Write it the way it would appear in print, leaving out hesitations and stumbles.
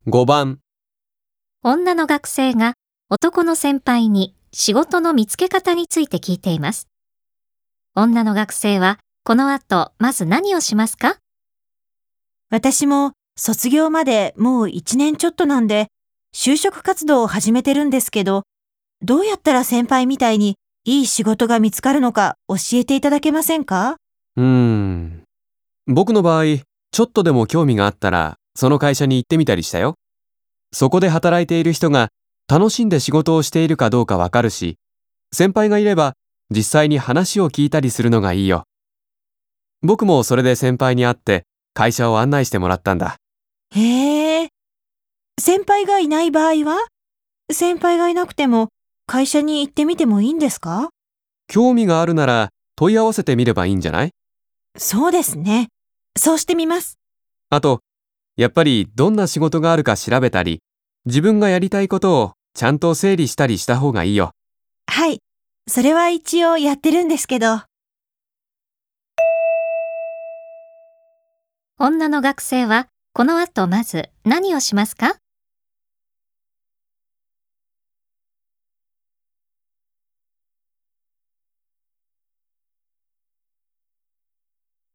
5番、 女の学生が男の先輩に仕事の見つけ方について聞いています。女の学生はこの後まず何をしますか？ 私も卒業までもう1年ちょっとなんで、就職活動を始めてるんですけど、どうやったら先輩みたいにいい仕事が見つかるのか教えていただけませんか？ 僕の場合、ちょっとでも興味があったら、その会社に行ってみたりしたよ。そこで働いている人が楽しんで仕事をしているかどうかわかるし、先輩がいれば実際に話を聞いたりするのがいいよ。僕もそれで先輩に会って会社を案内してもらったんだ。 へえ。先輩がいない場合は？先輩がいなくても会社に行ってみてもいいんですか？ 興味があるなら問い合わせてみればいいんじゃない？ そうですね。そうしてみます。 あと、やっぱりどんな仕事があるか調べたり、自分がやりたいことをちゃんと整理したりした方がいいよ。 はい。それは一応やってるんですけど。 女の学生はこの後まず何をしますか？